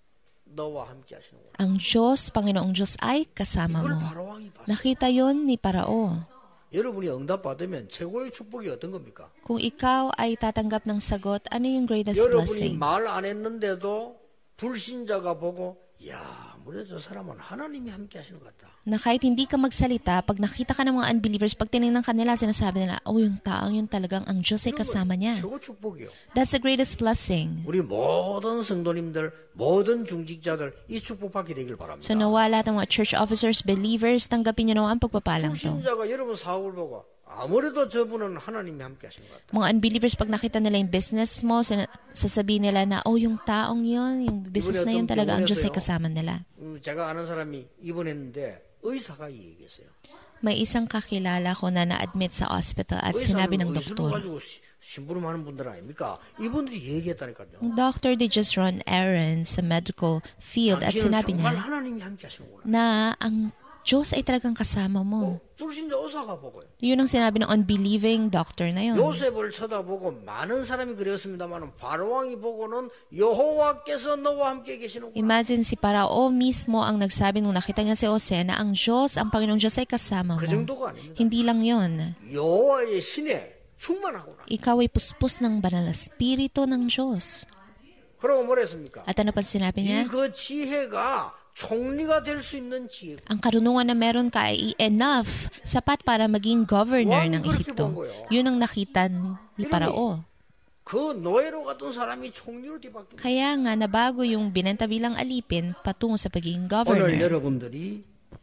너와 함께 하시는구나. Ang Diyos, Panginoong Diyos ay kasama 이걸 mo. 바로 왕이 봤어요. Nakita yon ni Parao. 여러분이 응답받으면 최고의 축복이 어떤 겁니까? Kung ikaw ay tatanggap ng sagot, ano yung greatest 여러분이 blessing? 말 안 했는데도 불신자가 보고 야, 무려 저 사람은 하나님이 함께 하시는 것 같다. Na kahit hindi ka magsalita, pag nakita ka ng mga unbelievers, pag tinignan kanila, sinasabi nila, oh, yung taong yun talagang ang Diyos ay kasama niya. 최고 축복이요. That's the greatest blessing. 우리 모든 성도님들, 모든 중직자들 이 축복 받게 되길 바랍니다. So nawa lahat ng mga church officers, believers, tanggapin nyo naman ang pagpapalang to. 불신자가 여러분 사업을 보고 아무래도 저분은 하나님이 함께 하시는 것 같다. Mga unbelievers, pag nakita nila yung business mo, sina- sasabihin nila na, oh, yung taong yun, yung business na yun talaga, ang Diyos ay kasama nila. 음, 제가 아는 사람이 입원했는데 의사가 이 얘기했어요. May isang kakilala ko na na-admit sa hospital at sinabi ng 의사는 의술을 doktor, 가지고 시- 심부름하는 분들 아닙니까? 이분들이 얘기했다니까요. ang doctor, they just run errands sa medical field at 당신은 sinabi 정말 niya 하나님이 함께 하시는구나. na ang Diyos ay talagang kasama mo. 불신자 의사가 보고요. Yun ang sinabi ng unbelieving doctor na yun. 요셉을 쳐다보고 많은 사람이 그랬습니다만 바로왕이 보고는 여호와께서 너와 함께 계시는구나. Imagine si Parao mismo ang nagsabi nung nakita niya si Jose na ang Diyos, ang Panginoong Diyos ay kasama 그 mo. 정도가 아닙니다. Hindi lang yon. 여호와의 신에 충만하구나. Ikaw ay puspos ng banal na spirito ng Diyos. 그러고 뭐랬습니까? At ano pa sinabi niya? 이 그 지혜가 총리가 될 수 있는 지혜. Ang karunungan na meron ka ay enough, sapat para maging governor Wang ng 그렇게 Ehipto. 본 거예요. Yun ang nakita ni Parao. 그 노예로 갔던 사람이 총리로 뒤바뀐 거예요. Kaya nga nabago yung binenta bilang alipin patungo sa pagiging 오늘 governor. 여러분들이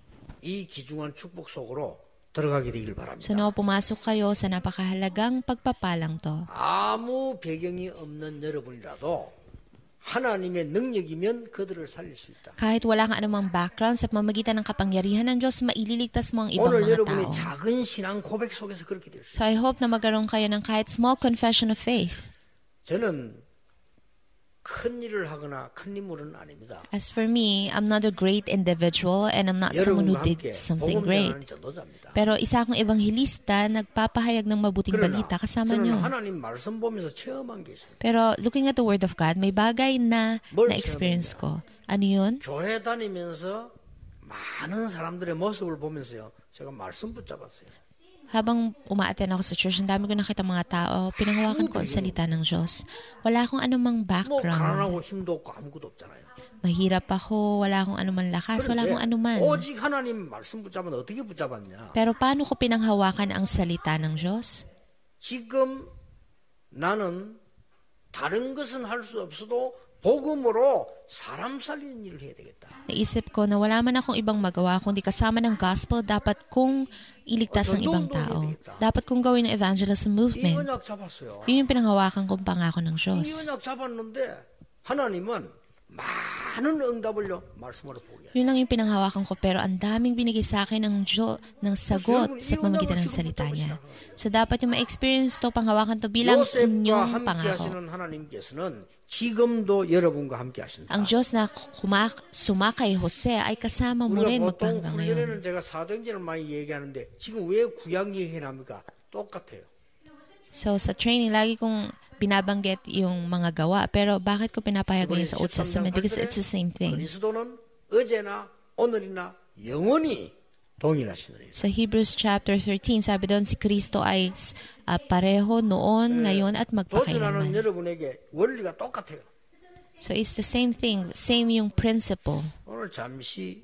이 귀중한 축복 속으로 들어가게 되길 바랍니다. So no, pumasok kayo sa napakahalagang pagpapalang to. 아무 배경이 없는 여러분이라도 하나님의 능력이면 그들을 살릴 수 있다. Kahit wala kang anumang background, sa pamamagitan ng kapangyarihan ng Diyos, maililigtas mo ang ibang 오늘 mga 여러분의 tao. 작은 신앙 고백 속에서 그렇게 될 수 있어요. So I hope na magkaroon kayo ng kahit small confession of faith. 저는 큰 일을 하거나 큰 인물은 아닙니다. As for me, I'm not a great individual and I'm not someone who 여러분과 did 함께 something 복음 great. 전하는 전도자입니다. Pero isa akong ebanghelista, nagpapahayag ng mabuting 그러나 balita kasama 저는 nyo. 하나님 말씀 보면서 체험한 게 있어요. Pero looking at the Word of God, may bagay na 뭘 na-experience ko. Ano yun? 교회 다니면서 많은 사람들의 모습을 보면서요. 제가 말씀 붙잡았어요. Habang umaaten ako sa church, ang dami ko nakita mga tao, pinanghawakan ko ang salita ng Diyos. Wala akong anumang 뭐 background. 가난하고 힘도 없고 아무것도 없잖아요. Mahirap ako, wala akong anumang lakas, wala akong anuman. 오직 하나님 말씀 붙잡으면 어떻게 붙잡았냐? Pero paano ko pinanghawakan ang salita ng Diyos? 지금 나는 다른 것은 할 수 없어도 복음으로 사람 살리는 일을 해야 되겠다. Naisip ko na wala man akong ibang magawa kundi kasama ng gospel, dapat kong iligtas ang ibang tao. Dapat kong gawin ang evangelism 이 movement. 언약 잡았어요. Yun yung pinanghawakan kong pangako ng 이 Diyos. 언약 잡았는데 하나님은 많은 응답을요 말씀으로 보게. Yun lang yung pinanghawakan ko, pero ang daming binigay sa akin ng Diyos, ng sagot sa pamamagitan ng salita niya. So dapat yung ma-experience to, panghawakan to bilang 요셉과 inyong 함께 pangako. 하시는 하나님께서는 지금도 여러분과 함께 하신다. Ang Diyos na kumak- sumakay Jose ay kasama mo rin 우리가 보통 magpahanggang 훈련에는 ngayon. 제가 사도행전을 많이 얘기하는데 지금 왜 구약 얘기합니까? 똑같아요. So sa training, lagi kong binabanggit yung mga gawa, pero bakit ko pinapayagan yun sa Old Testament? Because it's the same thing. 그리스도는 어제나 오늘이나 영원히 동일하시느니. Sa Hebrews chapter thirteen, sabi doon si Kristo ay uh, pareho noon, ngayon at 도전하는 magpakailanman. 여러분에게 원리가 똑같아요. So it's the same thing, same yung principle. 오늘 잠시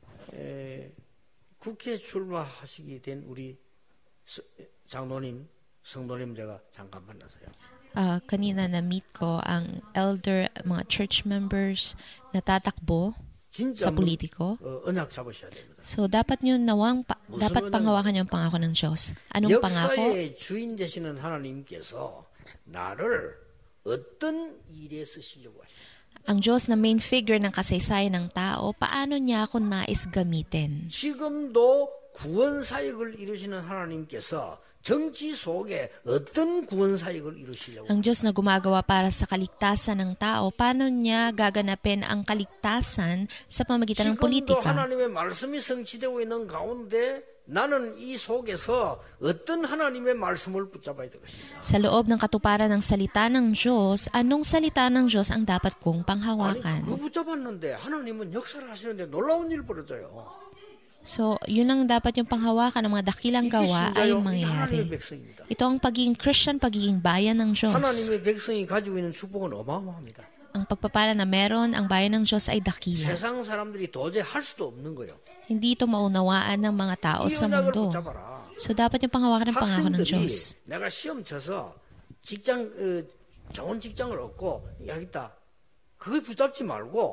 에, 국회 출마하시게 된 우리 스- 장로님, 성도님 제가 잠깐 만났어요. Uh, kanina na-meet ko ang elder, mga church members na tatakbo 진짜 sa politiko. 어, 언약 잡으셔야 됩니다. So dapat nyo nawang, pa- dapat panghawakan yung pangako ng Diyos. Anong pangako? 역사의 주인 되시는 하나님께서 나를 어떤 일에 쓰시려고 하십니까? Ang Diyos na main figure ng kasaysayan ng tao, paano niya ako nais gamitin? 지금도 구원 사역을 이루시는 하나님께서 정치 속에 어떤 구원 사역을 이루시려고 Ang Diyos na gumagawa para sa kaligtasan ng tao, paano niya gaganapin ang kaligtasan sa pamagitan ng 지금도 politika? 하나님의 말씀이 성취되고 있는 가운데 나는 이 속에서 어떤 하나님의 말씀을 붙잡아야 될 것인가? Sa loob ng katuparan ng salita ng Diyos, anong salita ng Diyos ang dapat kong 아니 panghawakan? 그거 붙잡았는데 하나님은 역사를 하시는데 놀라운 일 벌어져요. So, yun ang dapat yung panghawakan ng mga dakilang 이게 gawa ay 신자요, 이게 하나님의 mangyayari. 백성입니다. Ito ang pagiging Christian, pagiging bayan ng Diyos. 하나님의 백성이 가지고 있는 축복은 어마어마합니다. Ang pagpapala na meron ang bayan ng Diyos ay dakila. 세상 사람들이 도저히 할 수도 없는 거예요. Hindi ito maunawaan ng mga tao 이 sa 언약을 mundo. 붙잡아라. So, dapat yung panghawakan ng pangako ng 학생들이 Diyos. 내가 시험 쳐서 직장 어, 좋은 직장을 얻고 야겠다. 그거 붙잡지 말고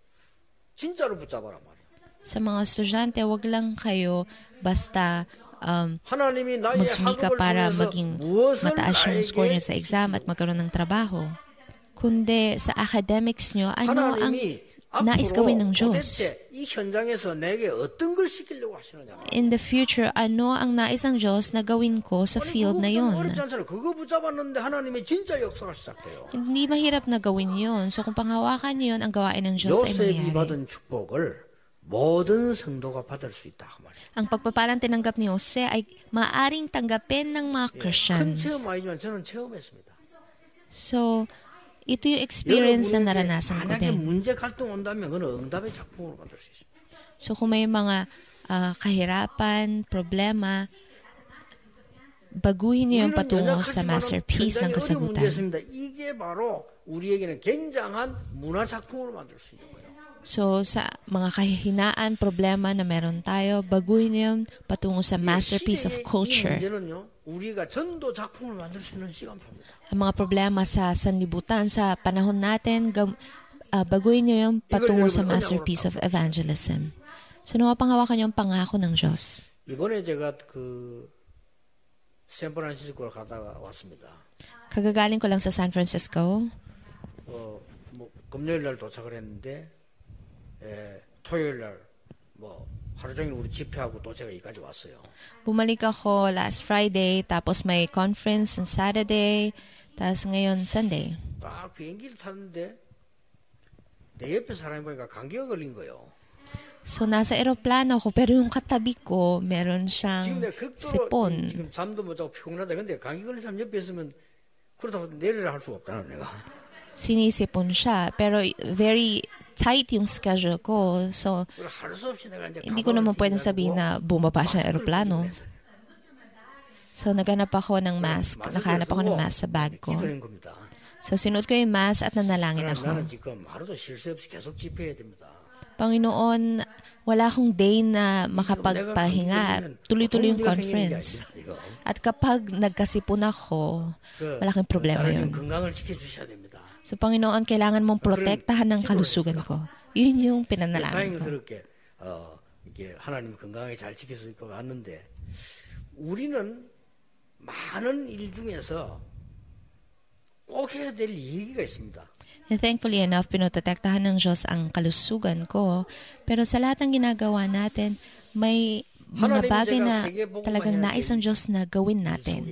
진짜로 붙잡아라 말이야. Sa mga estudyante, wag lang kayo basta um, 하나님이 나의 magsumika 학업을 para 통해서 maging 무엇을 mataas yung score 나에게 nyo sa exam at magkaroon ng trabaho. Kundi sa academics nyo, ano ang 하나님이 nais 앞으로 gawin ng Diyos? 도대체 이 현장에서 내게 어떤 걸 시키려고 하시느냐. In the future, ano ang nais ng Diyos na gawin ko sa 아니, field 그거 na 붙잡으면 yun? 어렵지 않잖아요. 그거 붙잡았는데 하나님의 진짜 역사가 시작돼요. Hindi mahirap na gawin yun. So kung panghawakan nyo yun, ang gawain ng Diyos ay 요셉이 mangyayari. 받은 축복을 모든 성도가 받을 수 있다. 그 말이에요. Ang pagpapalang tinanggap ni Jose ay maaring tanggapin ng mga 큰 Christians. 체험 아니지만 저는 체험했습니다. So, ito yung experience na naranasan ko 만약에 din. 문제 갈등 온다면 그건 응답의 작품으로 만들 수 있습니다. So kung may mga ah, kahirapan, problema, baguhin niyo yung patungo sa masterpiece ng 어려운 kasagutan. 문제였습니다. 이게 바로 우리에게는 굉장한 문화 작품으로 만들 수 있는 거예요. So sa mga kahinaan, problema na meron tayo, baguhin niyo yung patungo sa masterpiece of 시대의 이 culture. 문제는요, 우리가 전도 작품을 만들 수 있는 시간표입니다. Ang mga problema sa sanlibutan, sa panahon natin, gam, ah, baguhin niyo yung patungo sa masterpiece of evangelism. So napanghawakan niyo yung pangako ng Diyos. 이번에 제가 그 샌프란시스코를 가다가 왔습니다. Kagagaling ko lang sa San Francisco. 어, 뭐 금요일 날 도착을 했는데 에, 토요일 날 뭐 하루 종일 우리 집회하고 또 제가 여기까지 왔어요. Bumalik ako last Friday, tapos may conference on Saturday, tapos ngayon Sunday. 딱 비행기를 탔는데 내 옆에 사람이 보니까 감기가 걸린 거예요. So, nasa eroplano ako, pero yung katabi ko, meron 지금 siyang 내가 극도로 sipon. 지금 잠도 못 자고 피곤하다. 근데 감기 걸린 사람 옆에 있으면 그렇다고 내리라 할 수가 없잖아 내가. Sinisipon siya, pero very tight yung schedule ko. So, 그걸 할 수 없이 내가 이제 hindi ko naman pwedeng sabihin na bumaba siya ng eroplano. So, naghanap ako ng mask. Nakahanap ako ng mask sa bag ko. 기도한 겁니다. So, sinuot ko yung mask at nanalangin 나는, 나는 ako. 지금 하루도 쉴 새 없이 계속 집회해야 됩니다. Panginoon, wala akong day na makapagpahinga. Tuloy-tuloy yung conference. At kapag nagkasipon ako, malaking problema yun. So, Panginoon, kailangan mong protektahan ng kalusugan ko. Yun yung pinanalangin ko. 어, 이게 하나님 건강하게 잘 지켰을 것 같는데 우리는 많은 일 중에서 꼭 해야 될 얘기가 있습니다. And thankfully enough, pinotetektahan ng Diyos ang kalusugan ko. Pero sa lahat ng ginagawa natin, may mga bagay na talagang nais ang Diyos na gawin natin.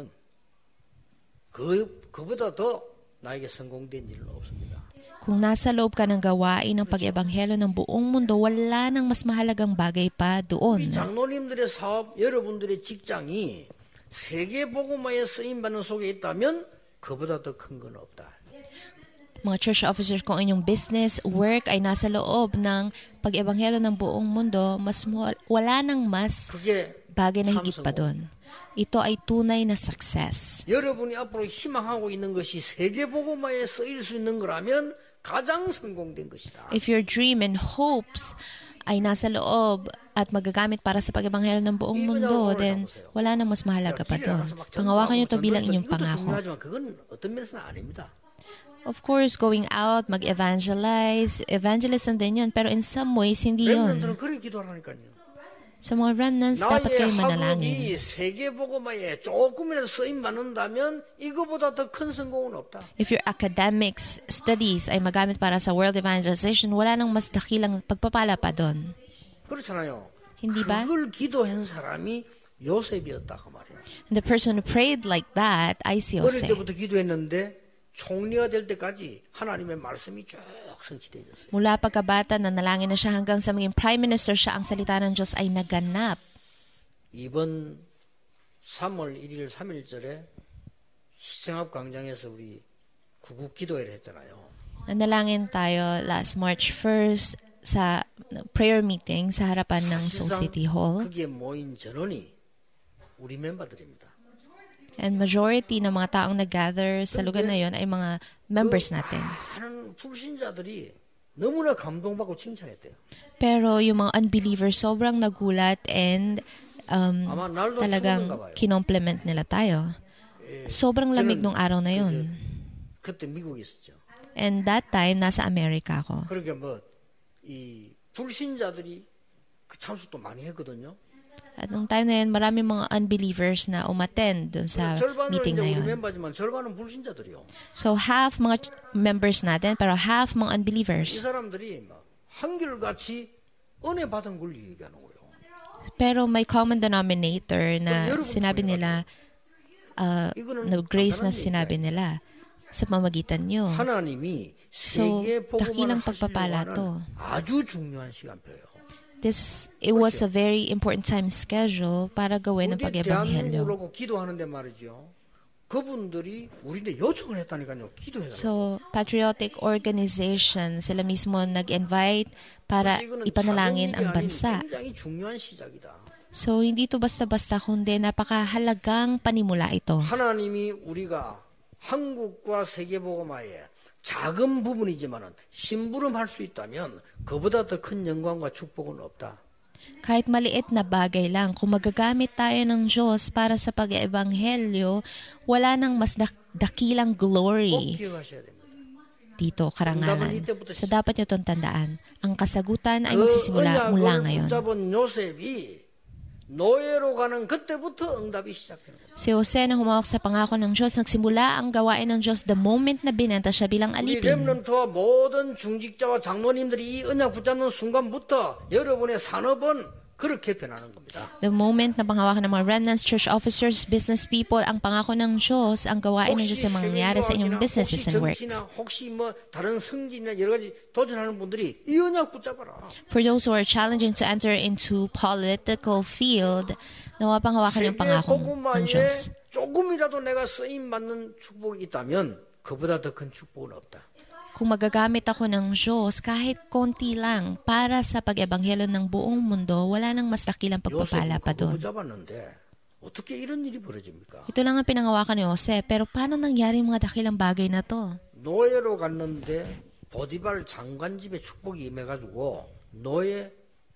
그, 그보다 더 나에게 성공된 일은 없습니다. Kung nasa loob ka ng gawain ng pag-ebanghelo ng buong mundo, wala nang mas mahalagang bagay pa doon. 우리 장로님들의 사업, 여러분들의 직장이 세계복음화에 쓰임받는 속에 있다면 그보다 더 큰 건 없다. Mga church officers, kung inyong business, work ay nasa loob ng pag-ebanghelo ng buong mundo, mas wala nang mas bagay na higit pa doon. Ito ay tunay na success. 여러분이 앞으로 희망하고 있는 것이 세계복음화에 쓰일 수 있는 거라면 가장 성공된 것이다. If your dream and hopes ay nasa loob at magagamit para sa pag-ebanghelo ng buong mundo, then wala na mas mahalaga pa doon. Pangawakan niyo ito bilang inyong pangako. Of course, going out, mag-evangelize, evangelism din yun, pero in some ways, hindi yun. Sa mga remnants, dapat kayo manalangin. 나의 학업이 세계복음화에 조금이라도 쓰임받는다면 이거보다 더 큰 성공은 없다. If your academics, studies ay magamit para sa world evangelization, wala nang mas dakilang pagpapala pa doon. 그렇잖아요. Hindi ba? 그걸 기도한 사람이 요셉이었다 그 말이야. And the person who prayed like that ay si 어릴 Jose. 때부터 기도했는데 총리가 될 때까지 하나님의 말씀이 쭉 성취되었어요. Mula pagkabata, nanalangin na siya hanggang sa maging prime minister siya, ang salita ng Diyos ay naganap. 이번 삼월 일일 삼일절에 시청합 광장에서 우리 구국 기도회를 했잖아요. Nanalangin tayo last March first sa prayer meeting sa harapan ng Seoul City Hall. 그게 모인 전원이 우리 멤버들입니다. And majority ng mga taong nag-gather sa lugar na yon ay mga members natin. 많은 불신자들이 너무나 감동받고 칭찬했대요. Pero yung mga unbelievers sobrang nagulat and um, talagang kinompliment nila tayo. Sobrang lamig nung araw na yun. 그때 미국에 있었죠. And that time, nasa Amerika ako. 그러니까 뭐 이 불신자들이 그 참석도 많이 했거든요. At nung time na yun, marami mga unbelievers na umattend dun sa meeting na yun. So half mga members natin, pero half mga unbelievers. Pero may common denominator na sinabi nila, uh, na grace na sinabi nila sa pamagitan nyo. So, dakilang pagpapala to. This, it was a very important time schedule para gawin ang pag-ebanghelyo. So, patriotic organization, sila mismo nag-invite para ipanalangin ang bansa. So, hindi ito basta-basta, kundi napakahalagang panimula ito. 하나님이 우리가 한국과 세계복음화에 작은 부분이지만은 심부름할 수 있다면 그보다 더 큰 영광과 축복은 없다. Kahit maliit na bagay lang, kung magagamit tayo ng Diyos para sa pag-ebanghelyo, wala nang mas dak- dakilang glory dito, karangalan. So dapat nyo itong tandaan. Ang kasagutan ay magsisimula mula ngayon. 노예로 가는 그때부터 응답이 시작되는 거예요. Si Jose na humawak sa pangako ng Diyos, nagsimula ang gawain ng Diyos the moment na binenta siya bilang 우리 alipin. 렘넌트와 모든 중직자와 장로님들이 이 언약 붙잡는 순간부터 여러분의 산업은 그렇게 변하는 겁니다. The moment na panghawakan ng mga remnants, church officers, business people, ang pangako ng Diyos, ang gawain ng Diyos ay mangyayari sa inyong businesses and works. 혹시 뭐 다른 성진이나 여러 가지 도전하는 분들이 이 언약 붙잡아라. For those who are challenging to enter into political field, nawa panghawakan yung pangako ng Diyos. 조금이라도 내가 쓰임 받는 축복이 있다면 그보다 더 큰 축복은 없다. Kung magagamit ako ng Diyos, kahit konti lang, para sa pag-ebanghelyo ng buong mundo, wala nang mas dakilang pagpapala pa doon. Ito lang ang pinangawakan ni Jose, pero paano nangyari mga dakilang bagay na to? 노예로 갔는데 보디발 장관 집에 축복이 임해가지고 노예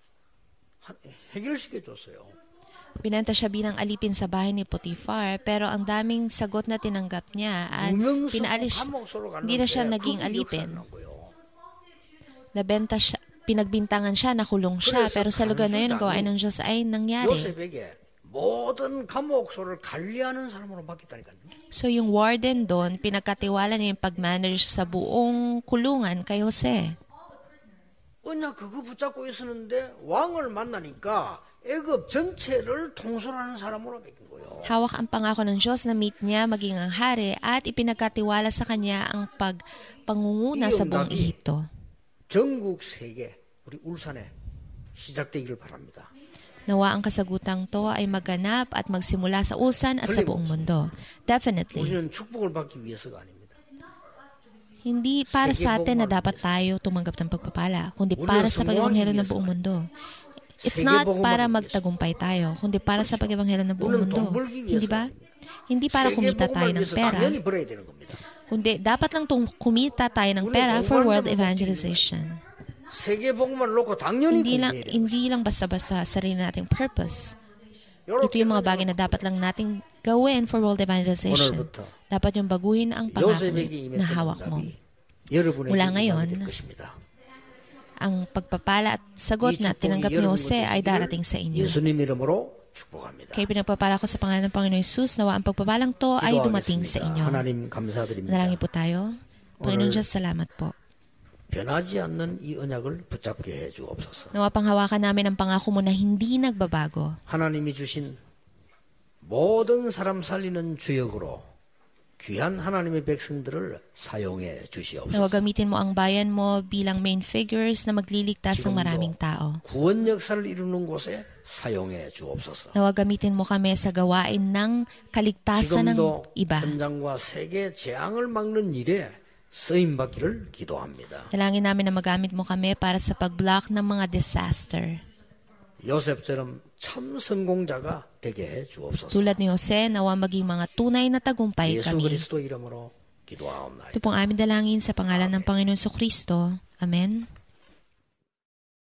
해결시켜 줬어요. Binenta siya bilang alipin sa bahay ni Potiphar, pero ang daming sagot na tinanggap niya at pinaalis, hindi na siya naging alipin. Nabenta siya, pinagbintangan siya, nakulong siya, pero sa lugar na yun, ang gawain ng Diyos ay nangyari. 요셉에게 모든 감옥소를 관리하는 사람으로 바뀌었다니까요. So yung warden doon, pinagkatiwala niya yung pag-manage sa buong kulungan kay Jose. 그냥 그거 붙잡고 있었는데 왕을 만나니까 애굽 전체를 통솔하는 사람으로 바뀐 거예요. Hawak ang pangako ng Diyos na meet niya maging ang hari at ipinagkatiwala sa kanya ang pagpangunguna sa buong Ehipto. 전국 세계 우리 울산에 시작되기를 바랍니다. Nawa ang kasagutang to ay maganap at magsimula sa Ulsan at sa buong mundo. Definitely. 우리는 축복을 받기 위해서가 아닙니다. Hindi para sa atin na dapat tayo tumanggap ng pagpapala, kundi para sa pag-ebanghelyo ng buong mundo. It's not para magtagumpay tayo, kundi para sa pag-ebanghelyo ng buong mundo. Hindi ba? Hindi para kumita tayo ng pera, kundi dapat lang tung kumita tayo ng pera for world evangelization. Hindi lang, hindi lang basta-basta sarili nating purpose. Ito yung mga bagay na dapat lang nating gawin for world evangelization. Dapat yung baguhin ang pangako na hawak mo. Mula ngayon, ang pagpapala at sagot na tinanggap ni Jose ay darating sa inyo. Kaya pinagpapala ko sa pangalan ng Panginoon Hesus, nawa ang pagpapalang to ay dumating sa inyo. Manalangin po tayo. Panginoon Diyos, salamat po. 변하지 않는 이 언약을 붙잡게 해 주옵소서. Nawa panghawakan namin ang pangako mo na hindi nagbabago. 하나님이 주신 모든 사람 살리는 주역으로 귀한 하나님의 백성들을 사용해 주시옵소서. Nawa gamitin mo ang bayan mo bilang main figures na magliligtas ng maraming tao. 구원 역사를 이루는 곳에 사용해 주옵소서. Nawa gamitin mo kami sa gawain ng kaligtasan ng iba. 현장과 세계 재앙을 막는 일에 쓰임받기를 기도합니다. Dalangin namin na magamit mo kami para sa pag-block ng mga disaster. 요셉처럼 참 성공자가 되게 해 주옵소서. Tulad ni Jose, nawa maging mga tunay na tagumpay 예수 kami. 그리스도 이름으로 기도하옵나이다. Ito pong aming dalangin sa pangalan ng Panginoon Kristo. Amen.